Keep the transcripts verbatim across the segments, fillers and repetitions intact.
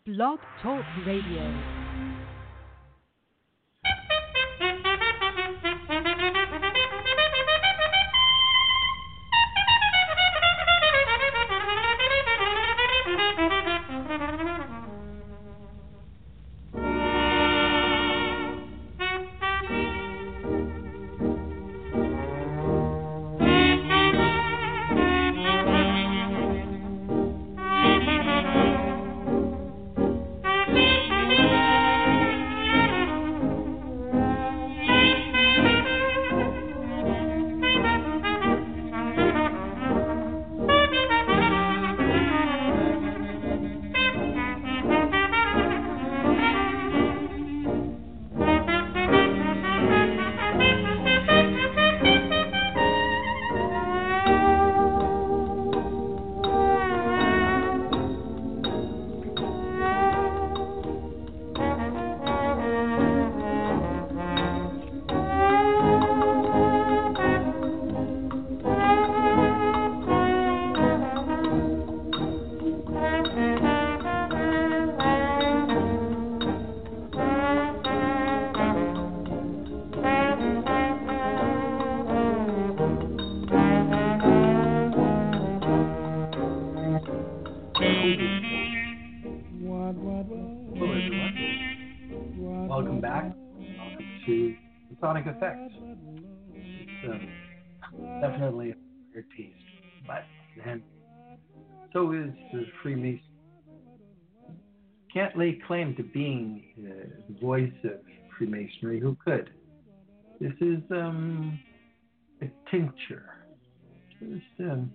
Blog Talk Radio. Sonic effects. It's um, definitely a weird piece, but then so is the Freemason. Can't lay claim to being uh, the voice of Freemasonry. Who could? This is um, a tincture, just a um,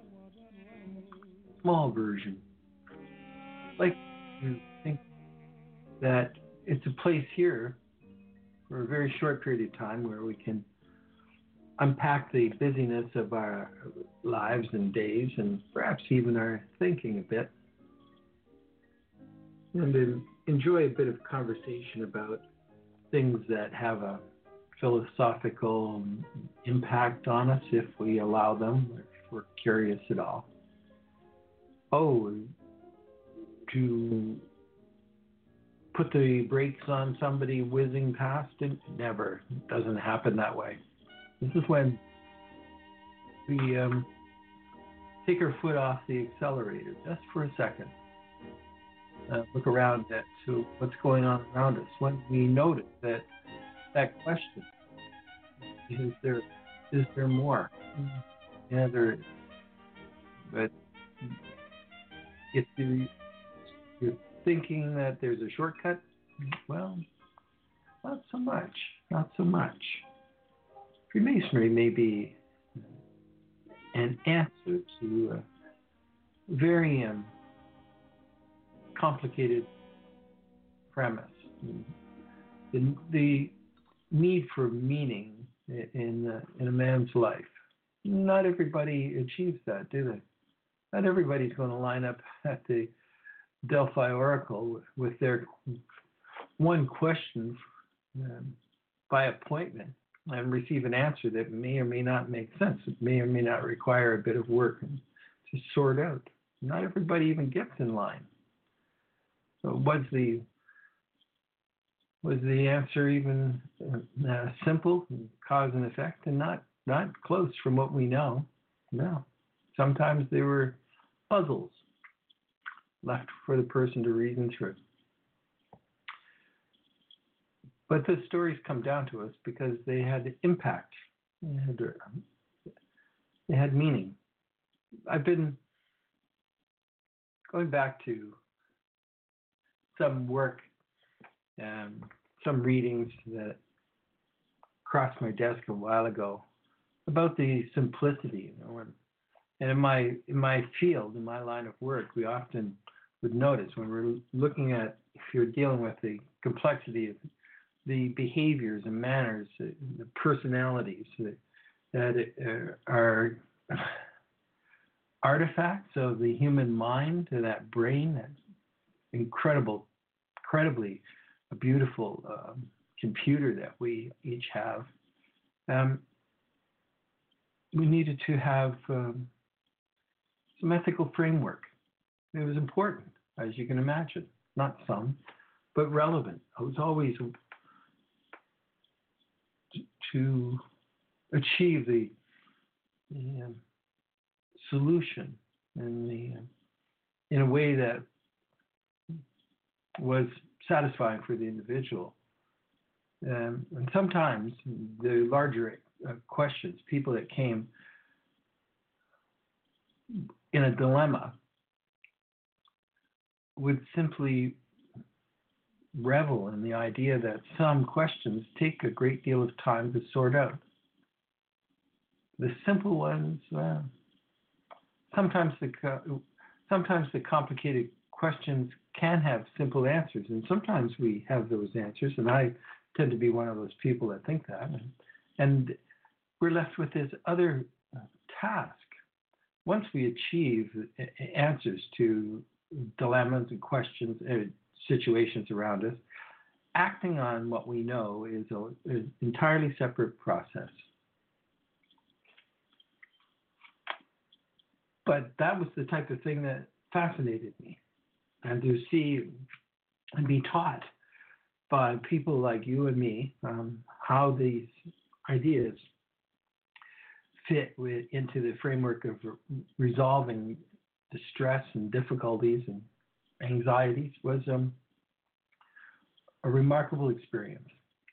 small version. Like you think that it's a place here for a very short period of time where we can unpack the busyness of our lives and days and perhaps even our thinking a bit, and to enjoy a bit of conversation about things that have a philosophical impact on us if we allow them, if we're curious at all. Oh, to put the brakes on somebody whizzing past, it never it doesn't happen that way. This is when we um, take our foot off the accelerator just for a second. Uh, look around at so what's going on around us. When we notice that that question, is there is there more? Yeah, there is. But if you you're thinking that there's a shortcut, well, not so much, not so much. Freemasonry may be an answer to a very um, complicated premise. The, the need for meaning in, uh, in a man's life. Not everybody achieves that, do they? Not everybody's going to line up at the Delphi Oracle with their one question um, by appointment and receive an answer that may or may not make sense. It may or may not require a bit of work to sort out. Not everybody even gets in line. So was the was the answer even uh, simple, cause and effect, and not not close from what we know? No. Sometimes they were puzzles left for the person to reason through. But the stories come down to us because they had impact. They had, they had meaning. I've been going back to some work, um, some readings that crossed my desk a while ago about the simplicity, you know, and, and in my in my field, in my line of work, we often would notice when we're looking at, if you're dealing with the complexity of the behaviors and manners, the personalities that, that are artifacts of the human mind, to that brain, that incredible, incredibly beautiful um, computer that we each have. Um, we needed to have um, some ethical framework. It was important, as you can imagine. not some, but relevant. It was always to achieve the, the um, solution in the uh, in a way that was satisfying for the individual. Um, and sometimes the larger uh, questions, people that came in a dilemma, would simply revel in the idea that some questions take a great deal of time to sort out. The simple ones, uh, sometimes the sometimes the complicated questions can have simple answers, and sometimes we have those answers, and I tend to be one of those people that think that, and, and we're left with this other task. Once we achieve answers to dilemmas and questions, uh, situations around us, acting on what we know is an entirely separate process. But that was the type of thing that fascinated me. And to see and be taught by people like you and me um, how these ideas fit with, into the framework of re- resolving distress and difficulties and anxieties was um, a remarkable experience,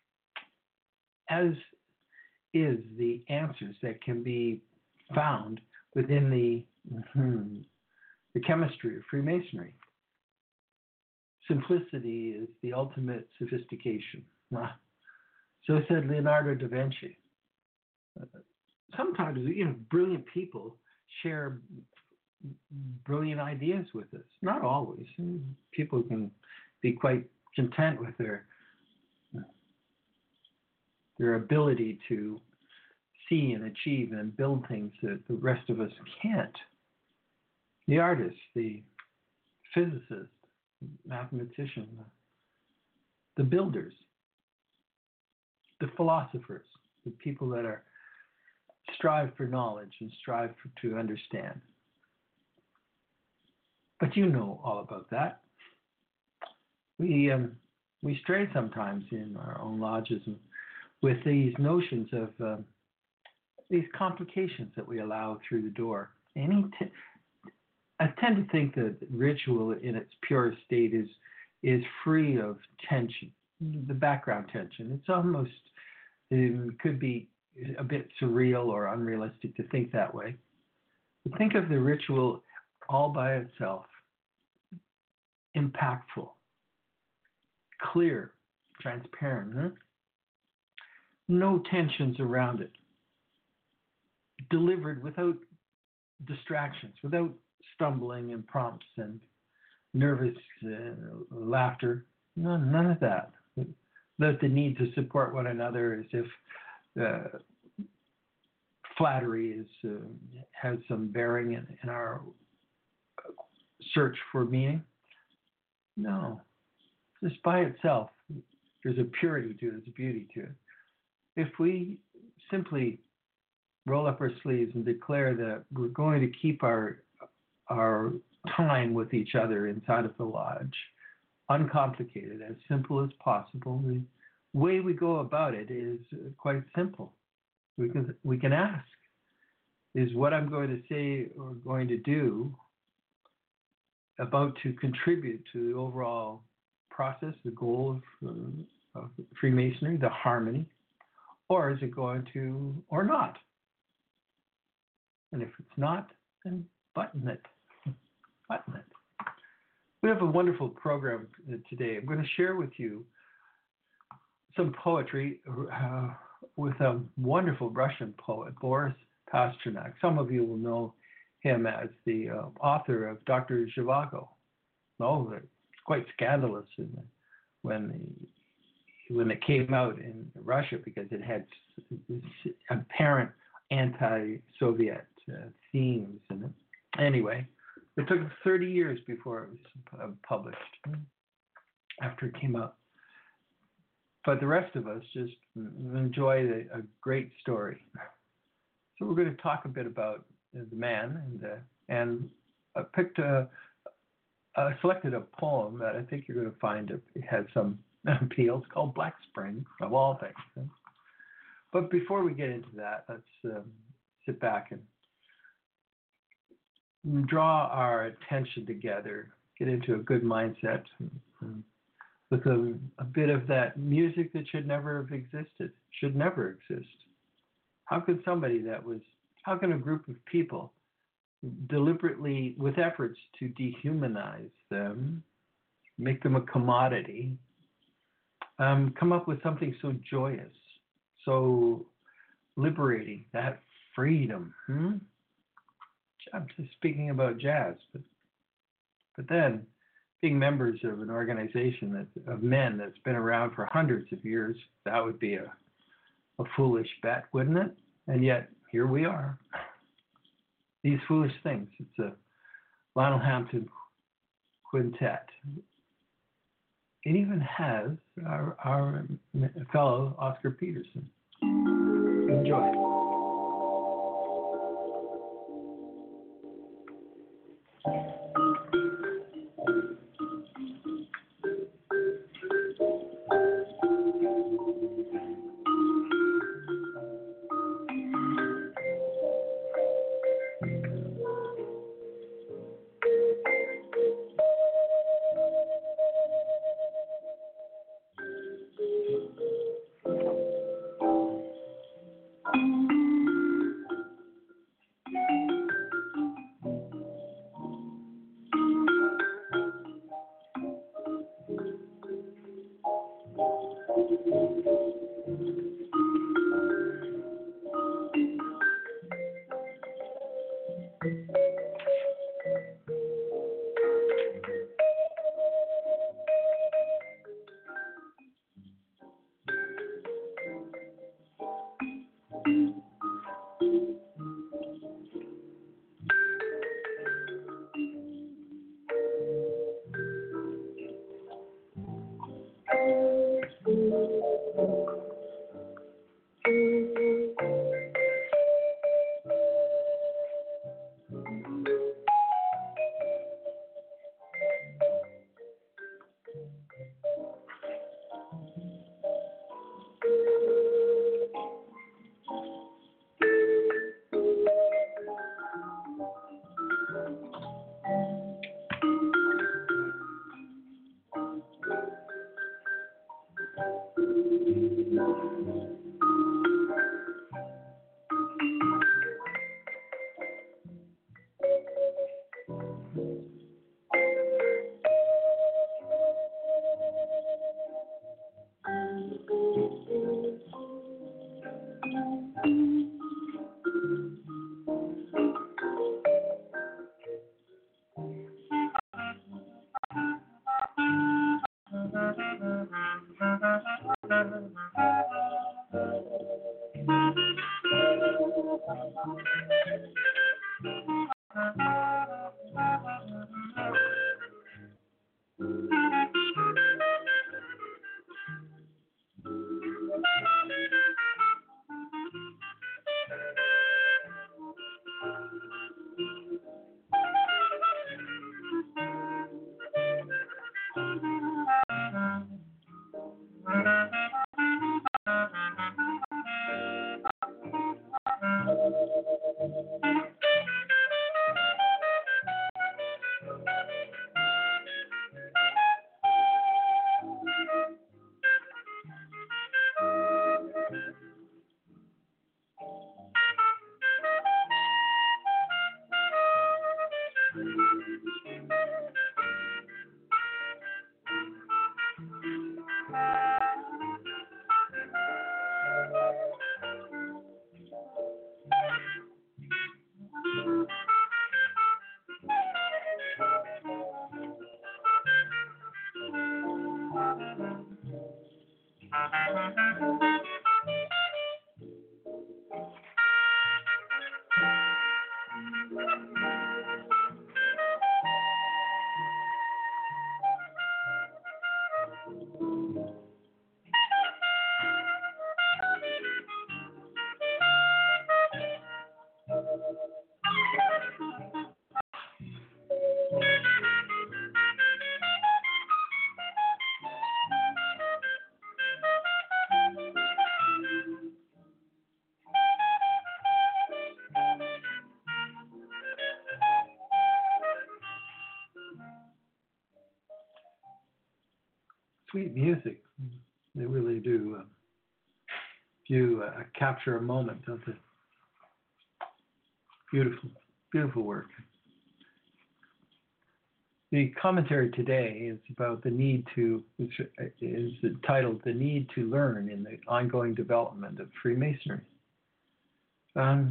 as is the answers that can be found within the, mm, the chemistry of Freemasonry. Simplicity is the ultimate sophistication. So said Leonardo da Vinci. Sometimes, you know, brilliant people share brilliant ideas with us. Not always. People can be quite content with their their ability to see and achieve and build things that the rest of us can't. The artists, the physicists, mathematicians, the builders, the philosophers, the people that are strive for knowledge and strive for, to understand. But you know all about that. We um, we stray sometimes in our own lodges and with these notions of uh, these complications that we allow through the door. Any t- I tend to think that ritual in its purest state is is free of tension, the background tension. It's almost, it could be a bit surreal or unrealistic to think that way. But think of the ritual all by itself, impactful, clear, transparent, huh? No tensions around it, delivered without distractions, without stumbling and prompts and nervous uh, laughter. None, none of that. Without the need to support one another as if uh, flattery is uh, has some bearing in, in our search for meaning. No, just by itself, there's a purity to it, there's a beauty to it. If we simply roll up our sleeves and declare that we're going to keep our our time with each other inside of the lodge uncomplicated, as simple as possible, the way we go about it is quite simple. We can we can ask, is what I'm going to say or going to do about to contribute to the overall process, the goal of, uh, of Freemasonry, the harmony, or is it going to, or not? And if it's not, then button it. Button it. We have a wonderful program today. I'm going to share with you some poetry uh, with a wonderful Russian poet, Boris Pasternak. Some of you will know him as the uh, author of Doctor Zhivago. Oh, it's quite scandalous in the, when the, when it came out in Russia because it had apparent anti-Soviet uh, themes in it. Anyway, it took thirty years before it was uh, published, after it came out. But the rest of us just enjoy a, a great story. So we're going to talk a bit about the man, and uh, and I picked a, I selected a poem that I think you're going to find it has some appeal. It's called Black Spring, of all things. But before we get into that, let's um, sit back and draw our attention together, get into a good mindset and with a, a bit of that music that should never have existed, should never exist. How could somebody that was, how can a group of people deliberately, with efforts to dehumanize them, make them a commodity, um, come up with something so joyous, so liberating, that freedom? Hmm? I'm just speaking about jazz, but but then being members of an organization that of men that's been around for hundreds of years, that would be a, a foolish bet, wouldn't it? And yet here we are. These foolish things. It's a Lionel Hampton quintet. It even has our, our fellow Oscar Peterson. Enjoy. sweet music. They really do. Uh, do uh, capture a moment, don't they? Beautiful, beautiful work. The commentary today is about the need to, which is titled "The Need to Learn in the Ongoing Development of Freemasonry." Um,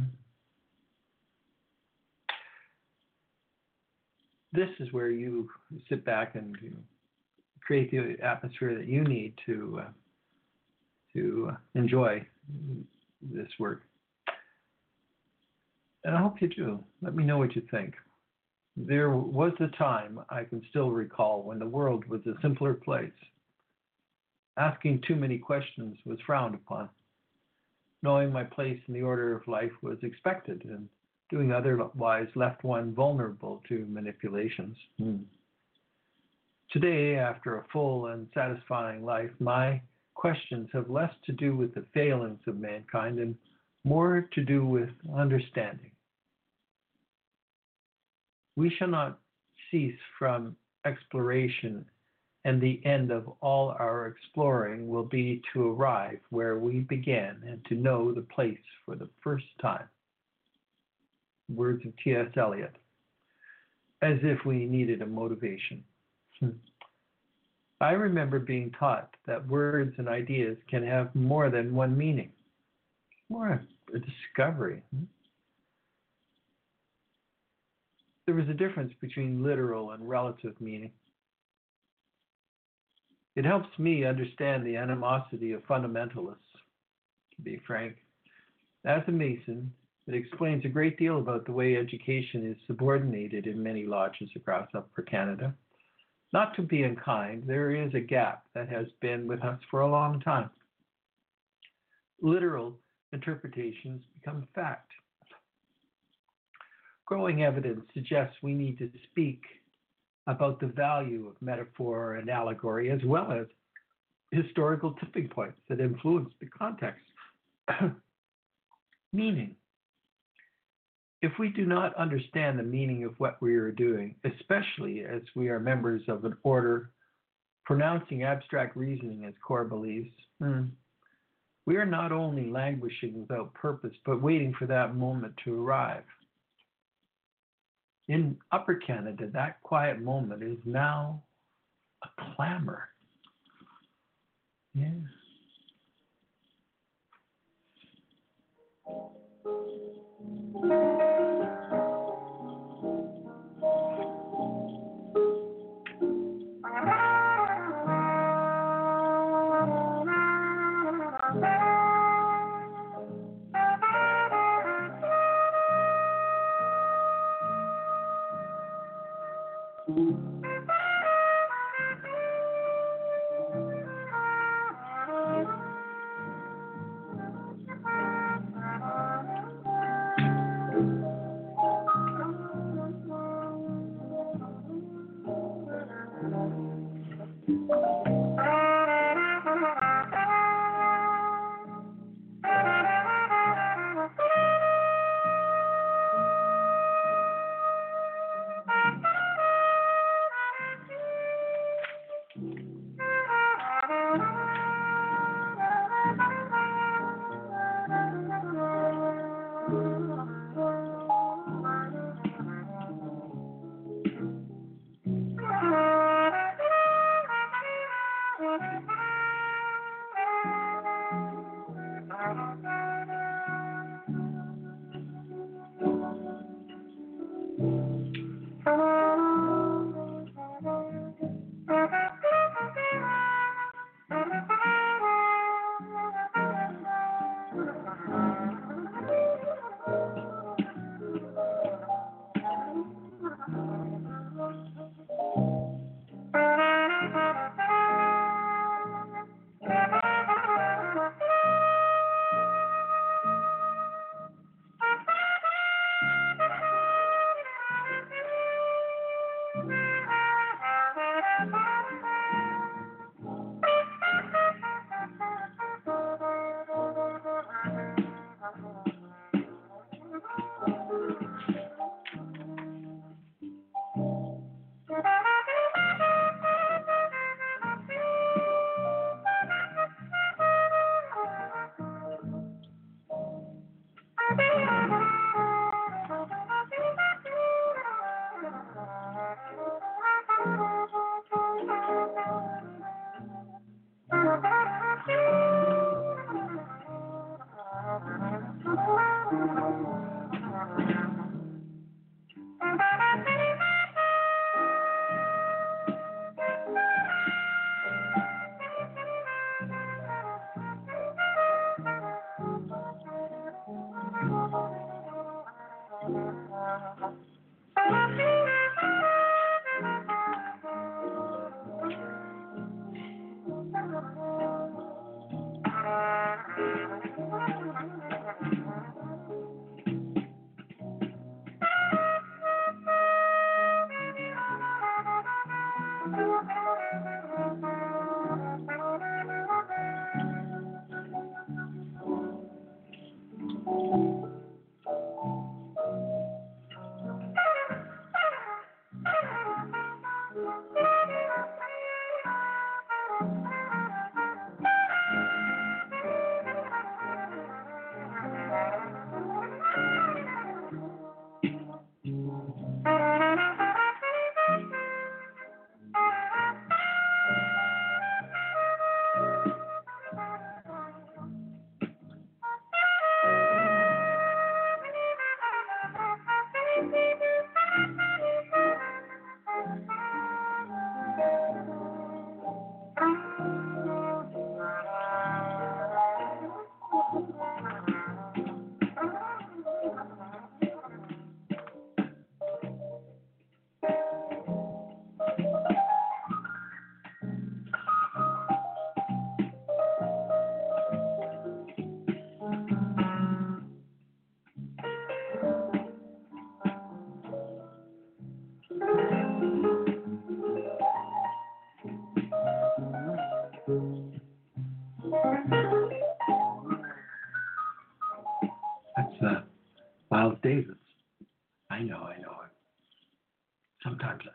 this is where you sit back and you create the atmosphere that you need to uh, to uh, enjoy this work. And I hope you do. Let me know what you think. There was a time I can still recall when the world was a simpler place. Asking too many questions was frowned upon. Knowing my place in the order of life was expected, and doing otherwise left one vulnerable to manipulations. Hmm. Today, after a full and satisfying life, my questions have less to do with the failings of mankind and more to do with understanding. We shall not cease from exploration, and the end of all our exploring will be to arrive where we began and to know the place for the first time. Words of T S Eliot. As if we needed a motivation. I remember being taught that words and ideas can have more than one meaning. More a discovery. There was a difference between literal and relative meaning. It helps me understand the animosity of fundamentalists, to be frank. As a Mason, it explains a great deal about the way education is subordinated in many lodges across Upper Canada. Not to be unkind, there is a gap that has been with us for a long time. Literal interpretations become fact. Growing evidence suggests we need to speak about the value of metaphor and allegory, as well as historical tipping points that influence the context. Meaning. If we do not understand the meaning of what we are doing, especially as we are members of an order pronouncing abstract reasoning as core beliefs, hmm, we are not only languishing without purpose, but waiting for that moment to arrive. In Upper Canada, that quiet moment is now a clamor. Yes.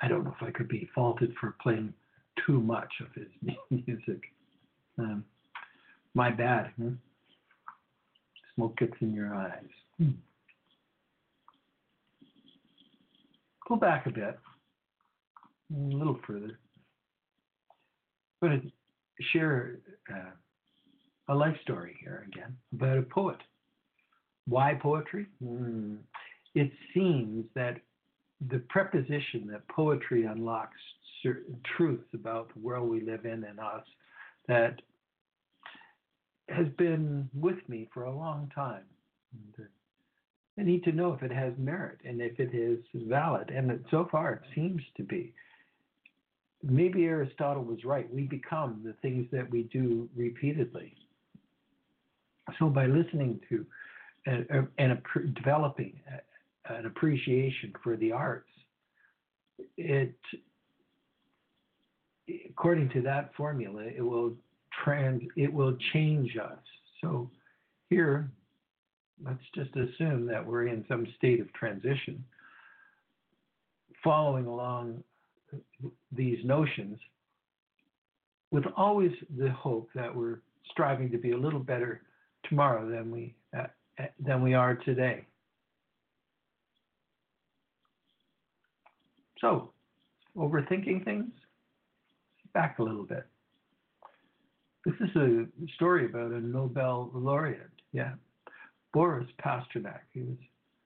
I don't know if I could be faulted for playing too much of his music. Um, my bad. Hmm? Smoke gets in your eyes. Hmm. Go back a bit, a little further. I'm going to share uh, a life story here again about a poet. Why poetry? Hmm. It seems that the preposition that poetry unlocks certain truths about the world we live in and us that has been with me for a long time. And, uh, I need to know if it has merit and if it is valid. And so far, it seems to be. Maybe Aristotle was right. We become the things that we do repeatedly. So by listening to and, and developing an appreciation for the arts, it, according to that formula, it will trans, it will change us. So here, let's just assume that we're in some state of transition, following along these notions, with always the hope that we're striving to be a little better tomorrow than we uh, than we are today. So, overthinking things? Back a little bit. This is a story about a Nobel laureate. Yeah, Boris Pasternak. He was.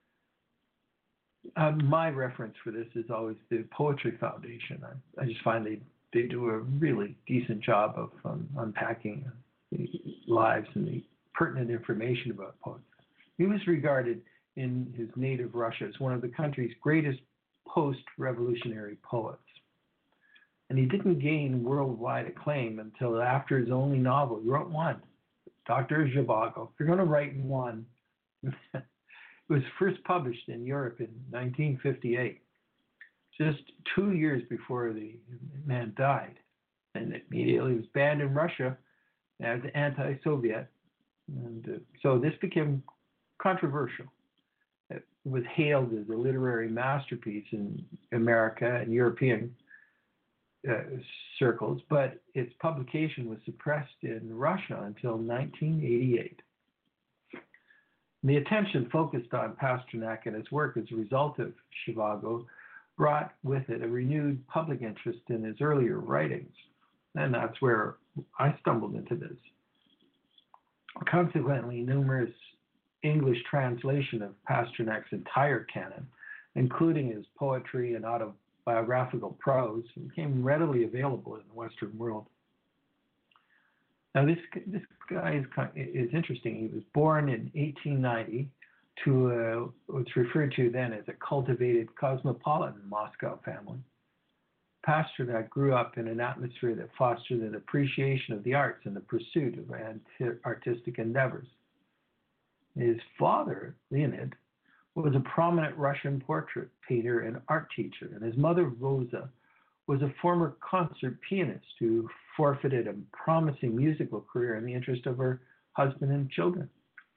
Uh, my reference for this is always the Poetry Foundation. I, I just find they they do a really decent job of um, unpacking the lives and the pertinent information about poets. He was regarded in his native Russia as one of the country's greatest post-revolutionary poets. And he didn't gain worldwide acclaim until after his only novel. He wrote one, Doctor Zhivago. If you're going to write one, it was first published in Europe in nineteen fifty-eight, just two years before the man died. And immediately was banned in Russia as anti-Soviet. And uh, so this became controversial. It was hailed as a literary masterpiece in America and European uh, circles, but its publication was suppressed in Russia until nineteen eighty-eight. The attention focused on Pasternak and his work as a result of Zhivago brought with it a renewed public interest in his earlier writings. And that's where I stumbled into this. Consequently, numerous English translation of Pasternak's entire canon, including his poetry and autobiographical prose, became readily available in the Western world. Now, this this guy is, is interesting. He was born in eighteen ninety to a, what's referred to then as a cultivated cosmopolitan Moscow family. Pasternak grew up in an atmosphere that fostered an appreciation of the arts and the pursuit of artistic endeavors. His father, Leonid, was a prominent Russian portrait painter and art teacher, and his mother, Rosa, was a former concert pianist who forfeited a promising musical career in the interest of her husband and children.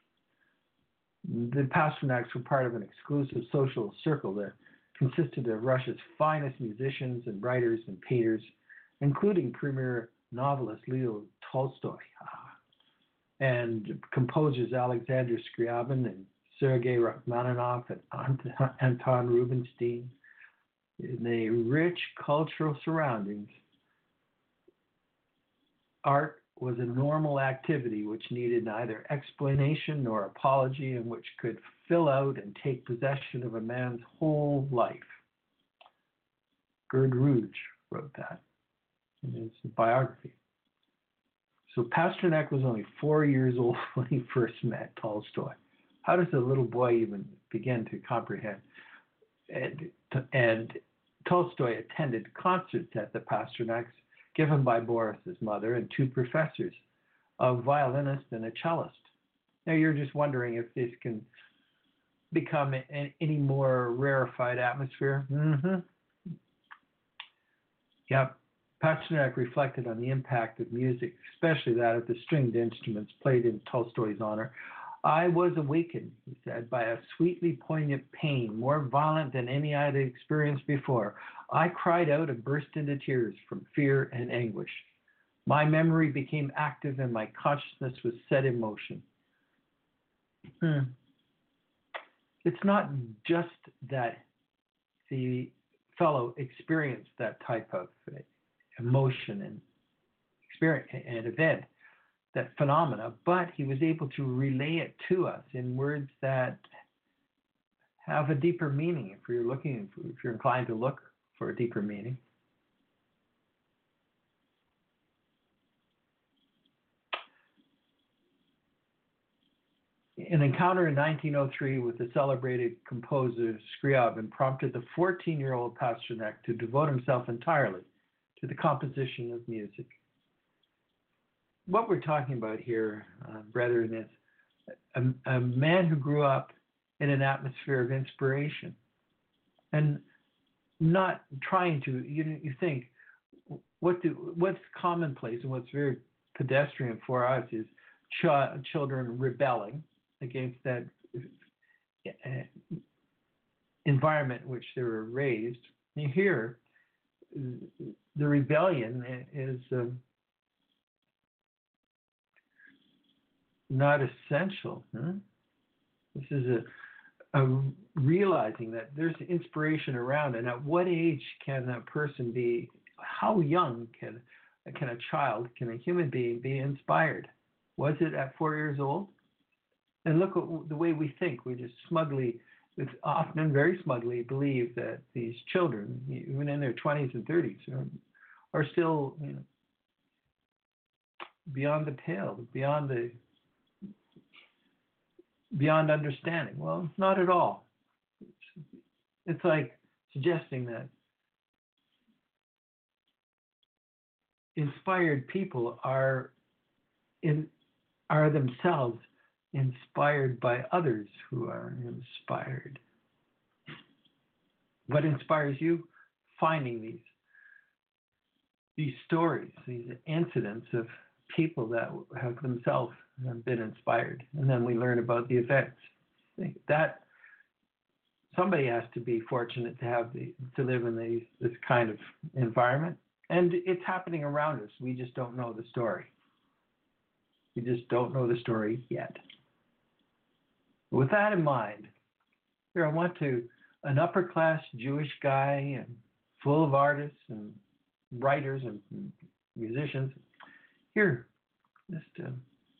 The Pasternaks were part of an exclusive social circle that consisted of Russia's finest musicians and writers and painters, including premier novelist Leo Tolstoy and composers Alexander Scriabin and Sergei Rachmaninoff and Anton Rubinstein. In the rich cultural surroundings, art was a normal activity which needed neither explanation nor apology and which could fill out and take possession of a man's whole life. Gerd Rouge wrote that in his biography. So Pasternak was only four years old when he first met Tolstoy. How does a little boy even begin to comprehend? And, and Tolstoy attended concerts at the Pasternaks given by Boris's mother and two professors, a violinist and a cellist. Now you're just wondering if this can become an, any more rarefied atmosphere. Mm-hmm. Yep. Pasternak reflected on the impact of music, especially that of the stringed instruments played in Tolstoy's honor, I was awakened, he said, by a sweetly poignant pain, more violent than any I had experienced before. I cried out and burst into tears from fear and anguish. My memory became active and my consciousness was set in motion. Hmm. It's not just that the fellow experienced that type of emotion and experience and event, that phenomena, but he was able to relay it to us in words that have a deeper meaning. If you're looking, if you're inclined to look for a deeper meaning. An encounter in nineteen oh three with the celebrated composer Scriabin prompted the fourteen-year-old Pasternak to devote himself entirely to the composition of music. What we're talking about here, uh, brethren, is a, a man who grew up in an atmosphere of inspiration and not trying to, you, you think, what do, what's commonplace and what's very pedestrian for us is ch- children rebelling against that uh, environment in which they were raised. And here, the rebellion is um, not essential. Huh? This is a, a realizing that there's inspiration around, and at what age can a person be, how young can, can a child, can a human being be inspired? Was it at four years old? And look at the way we think. We just smugly, it's often very smugly believe that these children, even in their twenties and thirties, are, are still, you know, beyond the pale, beyond the beyond understanding. Well, not at all. It's, it's like suggesting that inspired people are in are themselves inspired by others who are inspired. What inspires you? Finding these these stories, these incidents of people that have themselves been inspired, and then we learn about the events. That somebody has to be fortunate to have the to live in these, this kind of environment, and it's happening around us. We just don't know the story. We just don't know the story yet. With that in mind, here I want to, an upper class Jewish guy and full of artists and writers and musicians, here, just uh,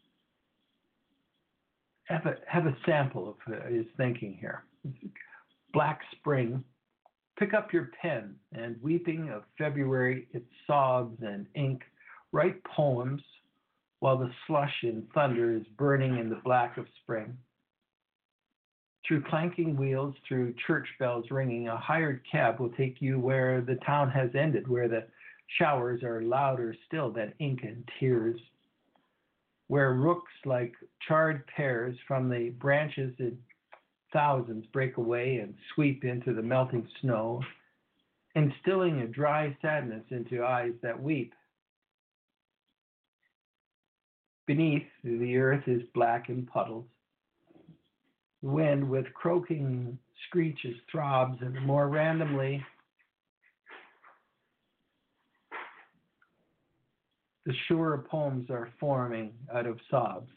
have a, have a sample of uh, his thinking here. Black Spring, pick up your pen and weeping of February, its sobs and ink, write poems while the slush and thunder is burning in the black of spring. Through clanking wheels, through church bells ringing, a hired cab will take you where the town has ended, where the showers are louder still than ink and tears, where rooks like charred pears from the branches in thousands break away and sweep into the melting snow, instilling a dry sadness into eyes that weep. Beneath, the earth is black in puddles. The wind with croaking screeches throbs, and more randomly, the surer poems are forming out of sobs.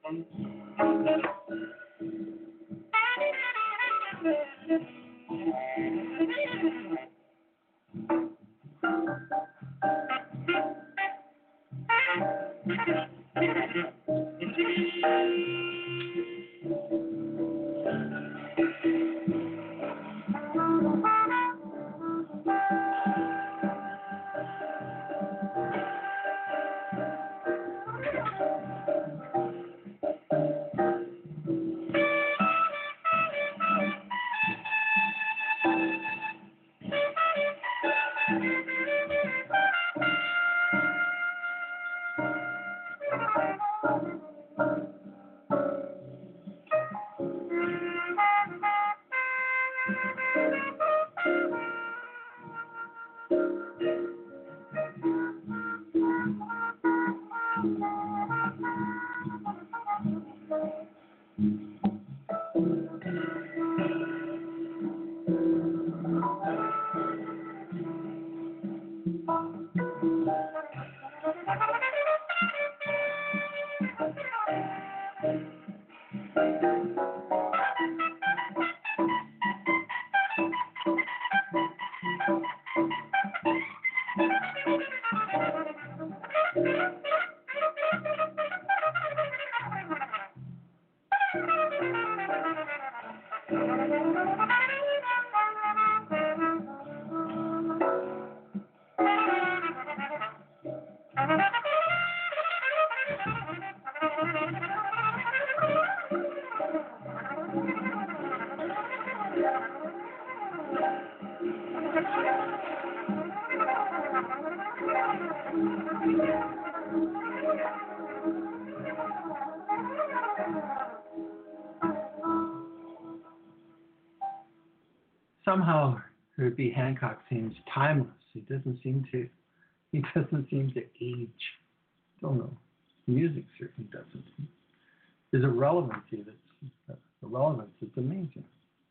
Somehow, Herbie Hancock seems timeless. He doesn't seem to. He doesn't seem to age. Don't know. Music certainly doesn't. There's a relevancy that's a relevance that's amazing.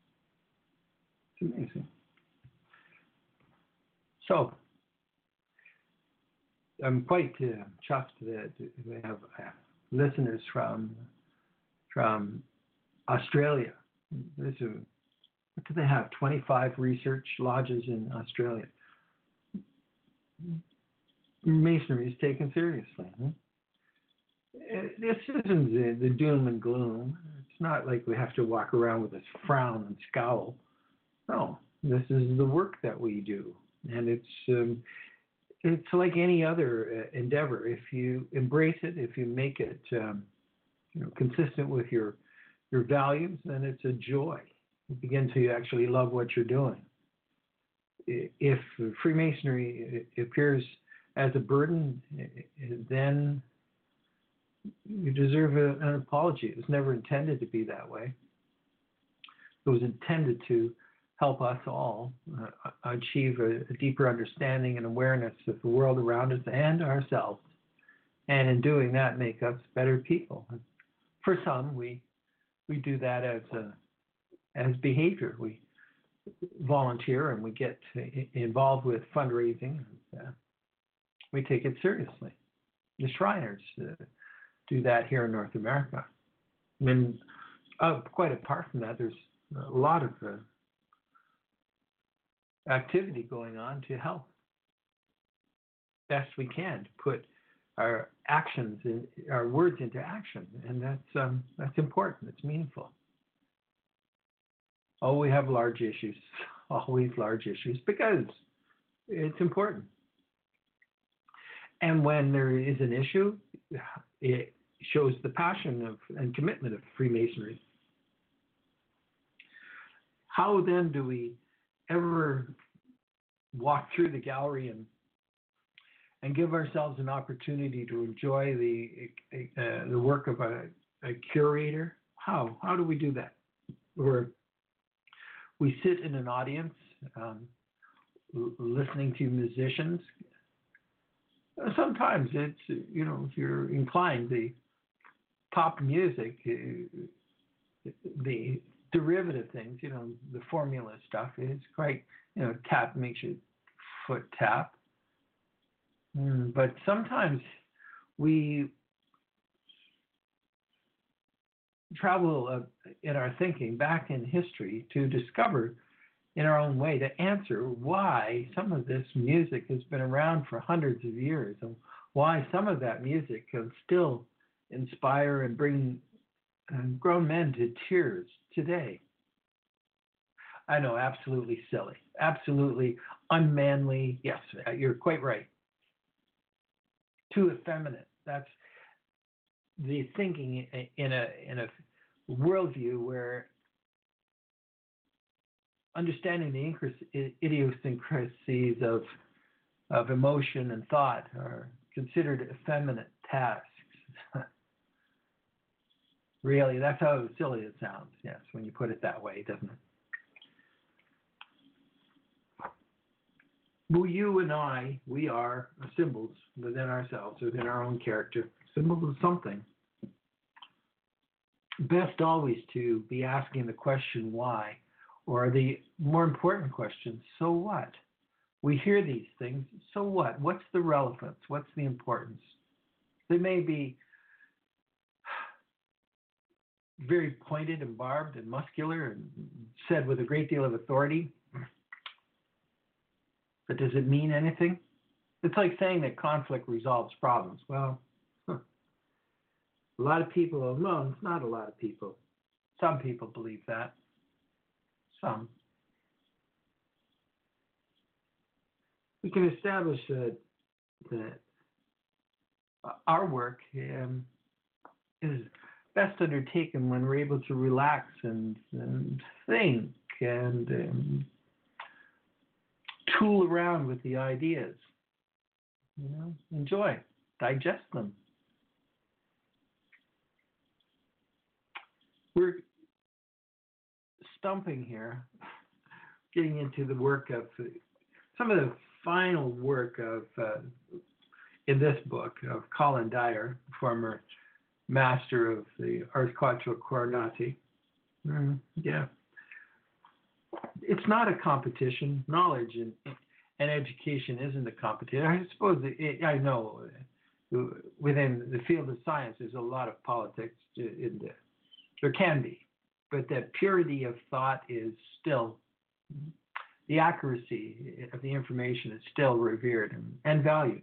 It's amazing. So, I'm quite uh, chuffed that we have uh, listeners from from Australia. There's a, what do they have? twenty-five research lodges in Australia. Masonry is taken seriously. Huh? This isn't the, the doom and gloom. It's not like we have to walk around with this frown and scowl. No, this is the work that we do, and it's um, it's like any other uh, endeavor. If you embrace it, if you make it um, you know, consistent with your your values, then it's a joy. You begin to actually love what you're doing. If Freemasonry appears as a burden, then you deserve a, an apology. It was never intended to be that way. It was intended to help us all uh, achieve a, a deeper understanding and awareness of the world around us and ourselves. And in doing that, make us better people. For some, we we do that as a as behavior. We volunteer and we get involved with fundraising. And, uh, we take it seriously. The Shriners uh, do that here in North America. I mean, uh, quite apart from that, there's a lot of uh, activity going on to help best we can to put our actions and our words into action, and that's um, that's important. It's meaningful. Oh, we have large issues, always large issues, because it's important. And when there is an issue, it shows the passion of and commitment of Freemasonry. How then do we ever walk through the gallery and and give ourselves an opportunity to enjoy the uh, the work of a, a curator? How how do we do that? Where we sit in an audience, um, l- listening to musicians. Sometimes it's, you know, if you're inclined, the pop music, uh, the derivative things, you know, the formula stuff is quite, you know, tap makes your foot tap. Mm, but sometimes we travel uh, in our thinking back in history to discover in our own way to answer why some of this music has been around for hundreds of years and why some of that music can still inspire and bring uh, grown men to tears today. I know, absolutely silly, absolutely unmanly. Yes, you're quite right. Too effeminate. That's the thinking in a in a worldview where understanding the idiosyncrasies of of emotion and thought are considered effeminate tasks. Really, that's how silly it sounds. Yes, when you put it that way, doesn't it? Well, you and I, we are symbols within ourselves, within our own character, symbols of something. Best always to be asking the question why, or the more important question, so what? We hear these things, so what? What's the relevance? What's the importance? They may be very pointed and barbed and muscular and said with a great deal of authority. But does it mean anything? It's like saying that conflict resolves problems. Well, huh. A lot of people, well, it's not a lot of people. Some people believe that. Some. We can establish that, that our work um, is best undertaken when we're able to relax and, and think and um, tool around with the ideas, you know, enjoy, digest them. We're stumping here, getting into the work of some of the final work of, uh, in this book, of Colin Dyer, former master of the Ars Quattro Coronati. Mm, yeah. It's not a competition. Knowledge and, and education isn't a competition. I suppose it, it, I know within the field of science there's a lot of politics in the, there can be, but that purity of thought is still, the accuracy of the information is still revered and, and valued.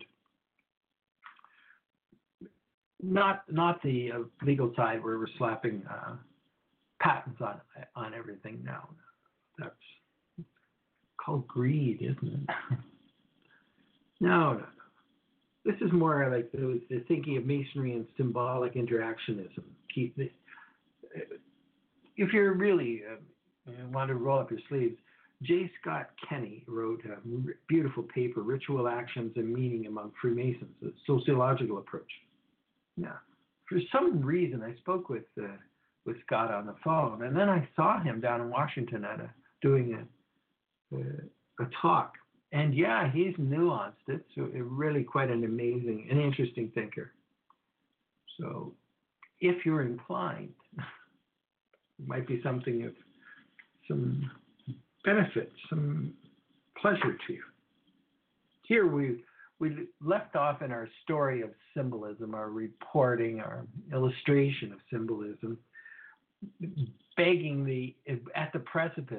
Not not the uh, legal side where we're slapping uh, patents on on everything now. That's called greed, isn't it? no, no, no. This is more like the, the thinking of masonry and symbolic interactionism. Keep the, if you're really uh, want to roll up your sleeves, J. Scott Kenney wrote a beautiful paper, Ritual Actions and Meaning Among Freemasons, a sociological approach. Yeah. For some reason, I spoke with uh, with Scott on the phone, and then I saw him down in Washington at a, doing a, a, a talk. And yeah, he's nuanced. It's really quite an amazing and interesting thinker. So if you're inclined, it might be something of some benefit, some pleasure to you. Here we we left off in our story of symbolism, our reporting, our illustration of symbolism, begging the, at the precipice,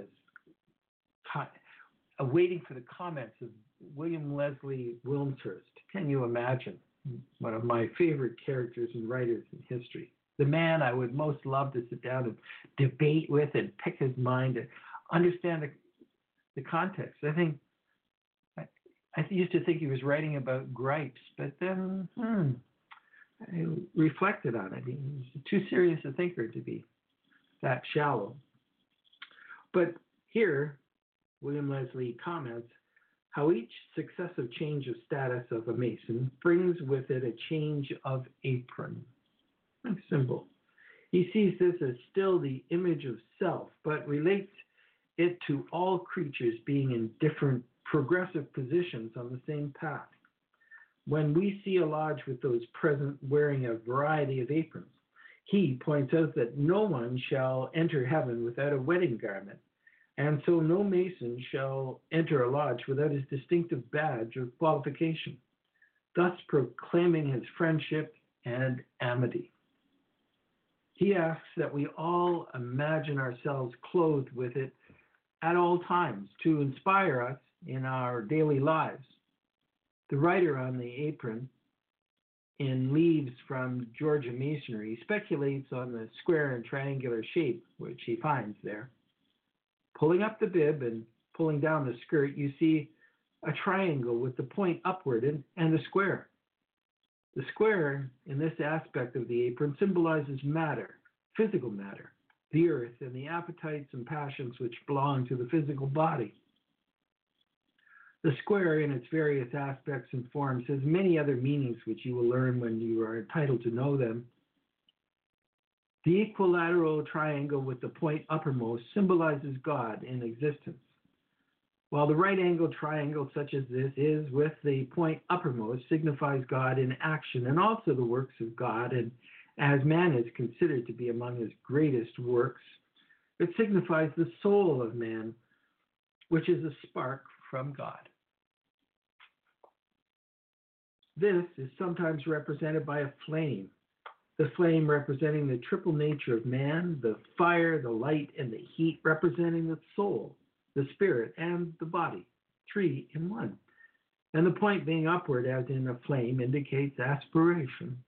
waiting for the comments of William Leslie Wilmshurst. Can you imagine? One of my favorite characters and writers in history. The man I would most love to sit down and debate with and pick his mind and understand the, the context. I think, I, I used to think he was writing about gripes, but then hmm, I reflected on it. He was too serious a thinker to be that shallow. But here, William Leslie comments how each successive change of status of a Mason brings with it a change of apron. A symbol. He sees this as still the image of self, but relates it to all creatures being in different progressive positions on the same path. When we see a lodge with those present wearing a variety of aprons, he points out that no one shall enter heaven without a wedding garment, and so no Mason shall enter a lodge without his distinctive badge of qualification, thus proclaiming his friendship and amity. He asks that we all imagine ourselves clothed with it at all times to inspire us in our daily lives. The writer on the apron in Leaves from Georgia Masonry speculates on the square and triangular shape which he finds there. Pulling up the bib and pulling down the skirt, you see a triangle with the point upward and, and a square. The square in this aspect of the apron symbolizes matter, physical matter, the earth, and the appetites and passions which belong to the physical body. The square, in its various aspects and forms, has many other meanings which you will learn when you are entitled to know them. The equilateral triangle with the point uppermost symbolizes God in existence, while the right-angled triangle, such as this is, with the point uppermost, signifies God in action and also the works of God, and as man is considered to be among his greatest works, it signifies the soul of man, which is a spark from God. This is sometimes represented by a flame, the flame representing the triple nature of man, the fire, the light, and the heat representing the soul, the spirit, and the body, three in one. And the point being upward, as in a flame, indicates aspiration.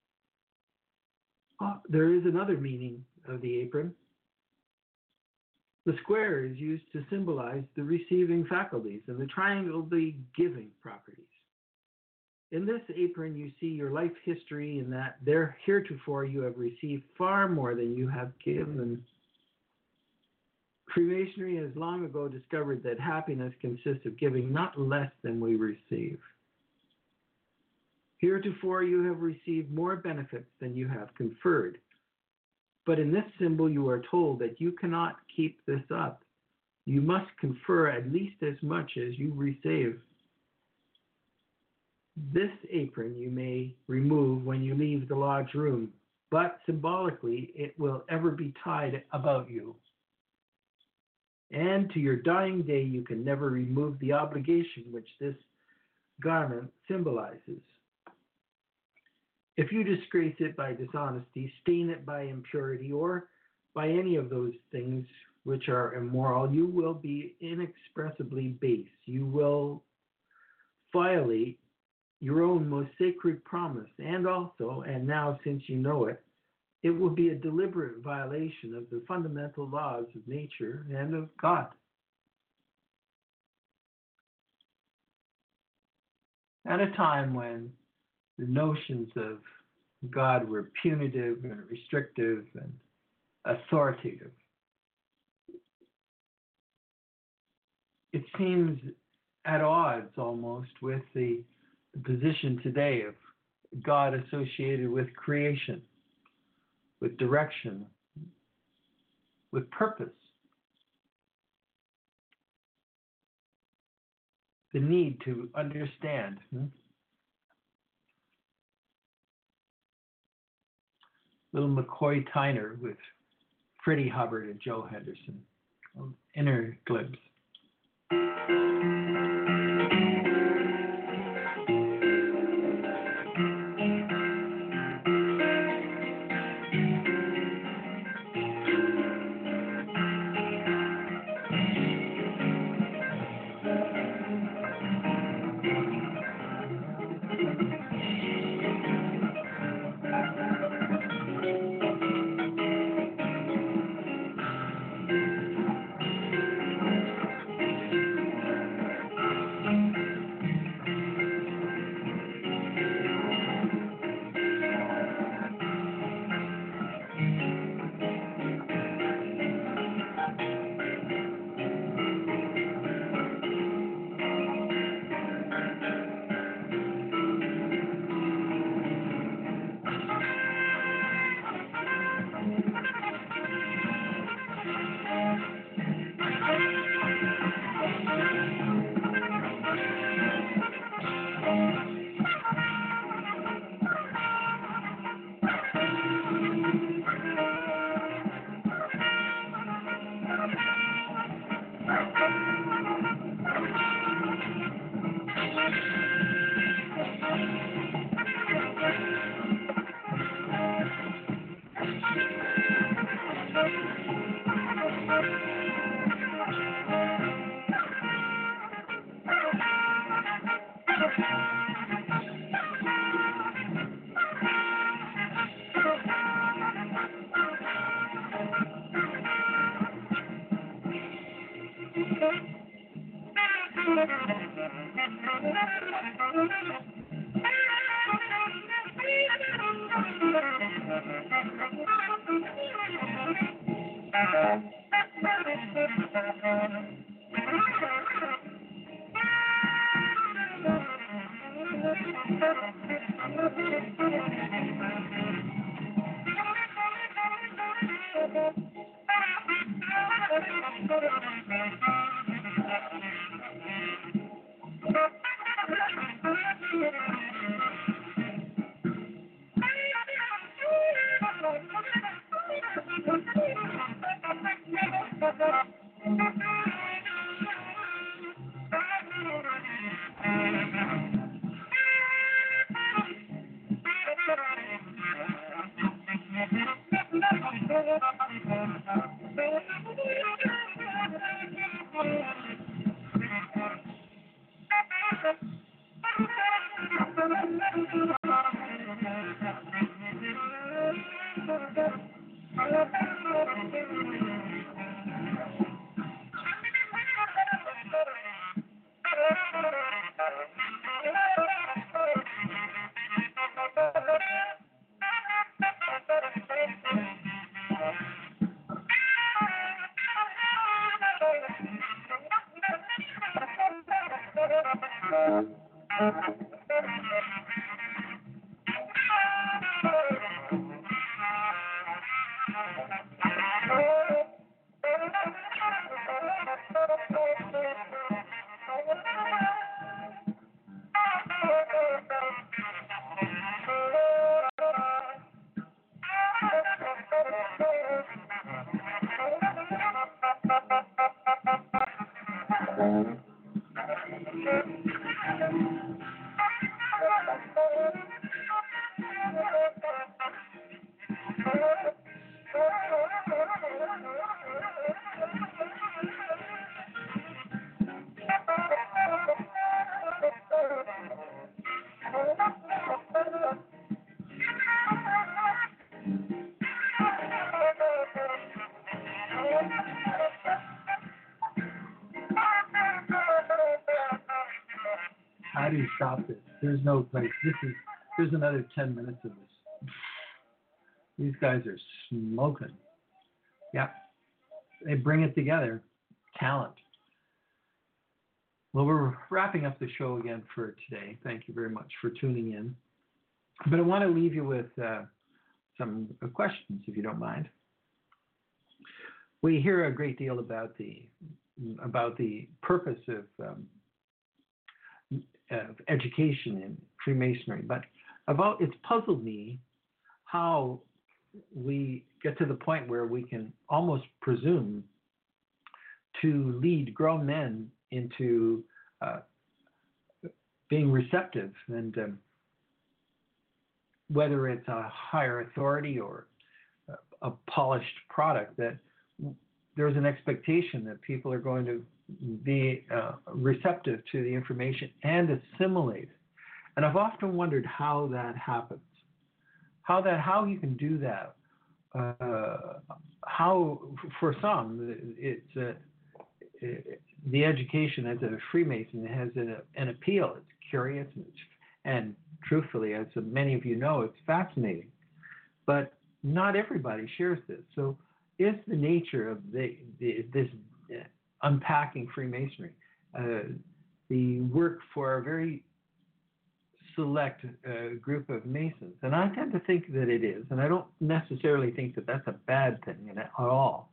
Uh, there is another meaning of the apron. The square is used to symbolize the receiving faculties, and the triangle the giving properties. In this apron, you see your life history, in that there heretofore you have received far more than you have given. Freemasonry has long ago discovered that happiness consists of giving not less than we receive. Heretofore you have received more benefits than you have conferred. But in this symbol you are told that you cannot keep this up. You must confer at least as much as you receive. This apron you may remove when you leave the lodge room, but symbolically it will ever be tied about you. And to your dying day you can never remove the obligation which this garment symbolizes. If you disgrace it by dishonesty, stain it by impurity, or by any of those things which are immoral, you will be inexpressibly base. You will violate your own most sacred promise, and also, and now since you know it, it will be a deliberate violation of the fundamental laws of nature and of God. At a time when the notions of God were punitive and restrictive and authoritative, it seems at odds almost with the, the position today of God associated with creation, with direction, with purpose. The need to understand. Hmm? Little McCoy Tyner with Freddie Hubbard and Joe Henderson. Inner glimpse. How do you stop this? There's no place. This is there's another ten minutes of this. These guys are smoking. Yeah, they bring it together. Talent. Well, we're wrapping up the show again for today. Thank you very much for tuning in. But I want to leave you with uh, some questions, if you don't mind. We hear a great deal about the about the purpose of, um, of education in Freemasonry, but about it's puzzled me how we get to the point where we can almost presume to lead grown men into uh, being receptive, and um, whether it's a higher authority or a, a polished product, that there's an expectation that people are going to be uh, receptive to the information and assimilate it. And I've often wondered how that happens, how that how you can do that. Uh, how for some it's a, it, the education as a Freemason has an, an appeal. It's curious and, it's, and truthfully, as many of you know, it's fascinating. But not everybody shares this. So is the nature of the, the, this uh, unpacking Freemasonry uh, the work for a very select uh, group of Masons? And I tend to think that it is, and I don't necessarily think that that's a bad thing at all.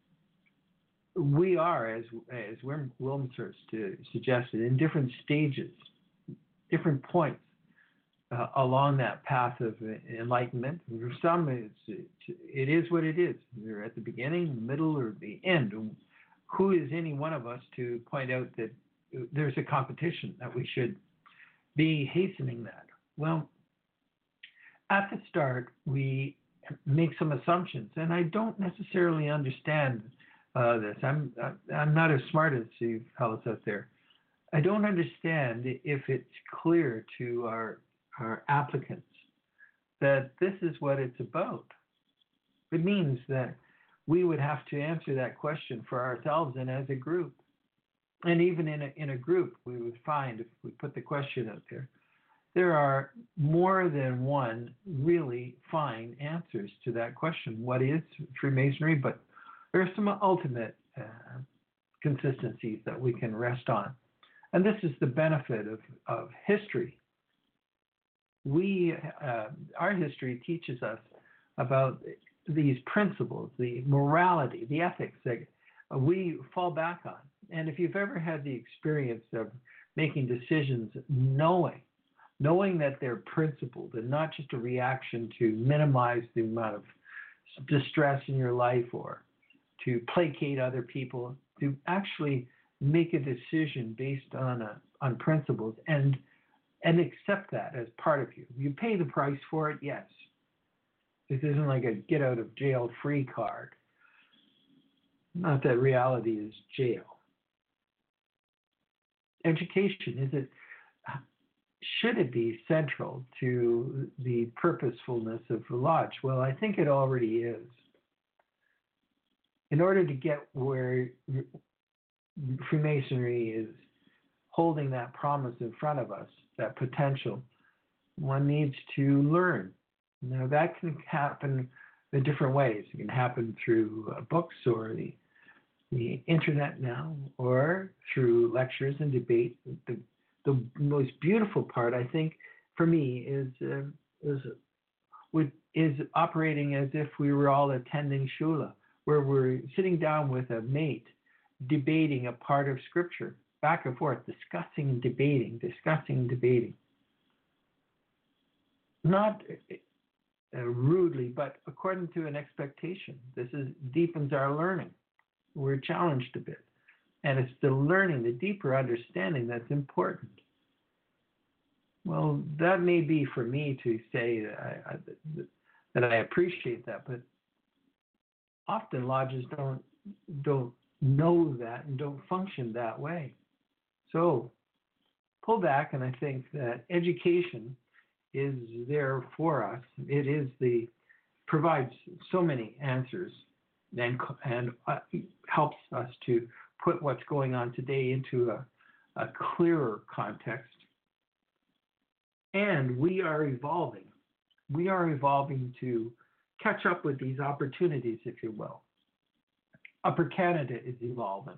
We are, as as Wilmshurst suggested, in different stages, different points uh, along that path of enlightenment. For some, it's, it's, it is what it is. They're at the beginning, the middle, or the end. Who is any one of us to point out that there's a competition, that we should be hastening that? Well, at the start, we make some assumptions, and I don't necessarily understand uh, this. I'm I'm not as smart as you fellows out there. I don't understand if it's clear to our our applicants that this is what it's about. It means that we would have to answer that question for ourselves and as a group. And even in a, in a group, we would find, if we put the question out there, there are more than one really fine answers to that question. What is Freemasonry? But there are some ultimate uh, consistencies that we can rest on. And this is the benefit of, of history. We, uh, our history teaches us about these principles, the morality, the ethics that we fall back on. And if you've ever had the experience of making decisions knowing, knowing that they're principled and not just a reaction to minimize the amount of distress in your life or to placate other people, to actually make a decision based on a, on principles and and accept that as part of you. You pay the price for it, yes. This isn't like a get out of jail free card. Not that reality is jail. Education, is it, should it be central to the purposefulness of the lodge? Well, I think it already is. In order to get where Freemasonry is holding that promise in front of us, that potential, one needs to learn. Now, that can happen in different ways. It can happen through uh, books or the, the internet now, or through lectures and debate. The, the most beautiful part, I think, for me, is, uh, is, is operating as if we were all attending shula, where we're sitting down with a mate, debating a part of Scripture, back and forth, discussing, debating, discussing, debating. Not uh, rudely, but according to an expectation. This is deepens our learning. We're challenged a bit. And it's the learning, the deeper understanding that's important. Well, that may be for me to say that I, I, that I appreciate that, but often lodges don't don't know that and don't function that way. So pull back, and I think that education is there for us. It is the provides so many answers and and uh, helps us to put what's going on today into a, a clearer context. And we are evolving. We are evolving to catch up with these opportunities, if you will. Upper Canada is evolving.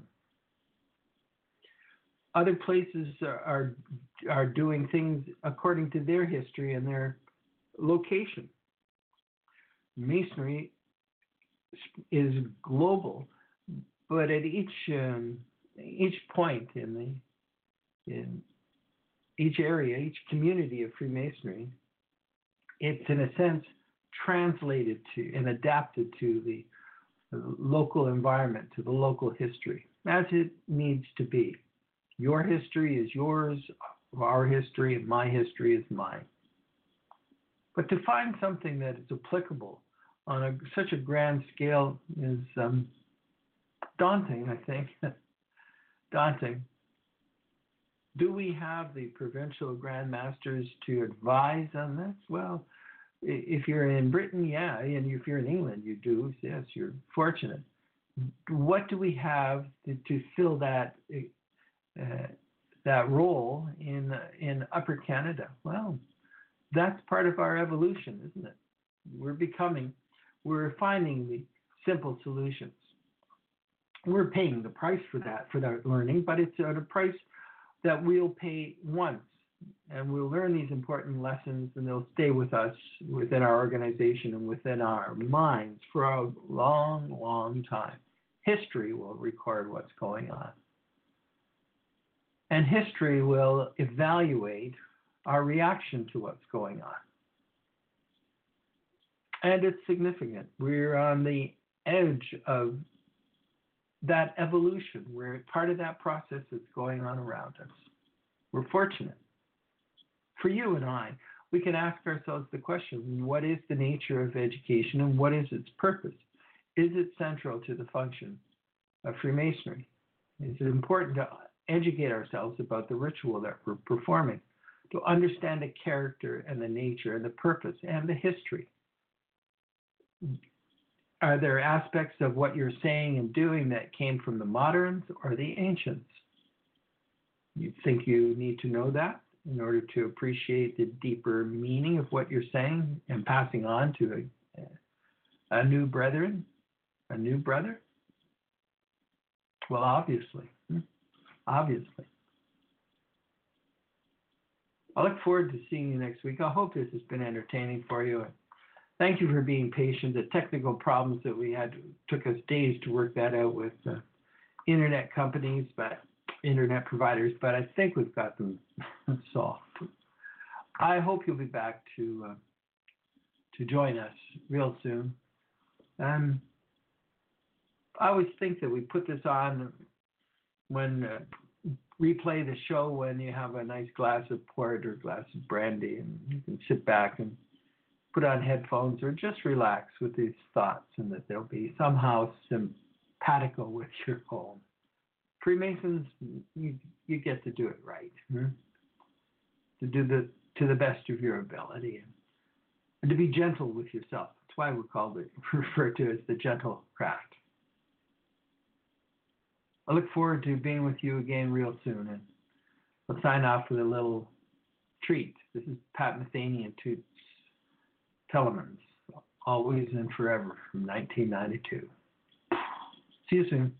Other places are, are, are doing things according to their history and their location. Masonry is global, but at each um, each point in the in each area, each community of Freemasonry, it's in a sense translated to and adapted to the local environment, to the local history, as it needs to be. Your history is yours, our history and my history is mine. But to find something that is applicable on a, such a grand scale is um, daunting, I think. daunting. Do we have the provincial Grand Masters to advise on this? Well, if you're in Britain, yeah, and if you're in England, you do. Yes, you're fortunate. What do we have to, to fill that uh, that role in in Upper Canada? Well, that's part of our evolution, isn't it? We're becoming, we're finding the simple solutions. We're paying the price for that, for that learning, but it's at a price that we'll pay once. And we'll learn these important lessons, and they'll stay with us within our organization and within our minds for a long, long time. History will record what's going on. And history will evaluate our reaction to what's going on. And it's significant. We're on the edge of that evolution. We're part of that process that's going on around us. We're fortunate. For you and I, we can ask ourselves the question, what is the nature of education and what is its purpose? Is it central to the function of Freemasonry. It's important to educate ourselves about the ritual that we're performing, to understand the character and the nature and the purpose and the history. Are there aspects of what you're saying and doing that came from the moderns or the ancients? You think you need to know that in order to appreciate the deeper meaning of what you're saying and passing on to a, a new brethren, a new brother? Well, obviously, obviously. I look forward to seeing you next week. I hope this has been entertaining for you. Thank you for being patient. The technical problems that we had took us days to work that out with uh, internet companies, but internet providers. But I think we've got them solved. I hope you'll be back to uh, to join us real soon. Um, I always think that we put this on when uh, replay the show when you have a nice glass of port or glass of brandy, and you can sit back and put on headphones or just relax with these thoughts, and that they'll be somehow simpatical with your home. Freemasons, you, you get to do it right, hmm? to do the to the best of your ability, and, and to be gentle with yourself. That's why we're called it, referred to as the gentle craft. I look forward to being with you again real soon, and we'll sign off with a little treat. This is Pat Metheny and Toots Telemans, Always and Forever from nineteen ninety-two. See you soon.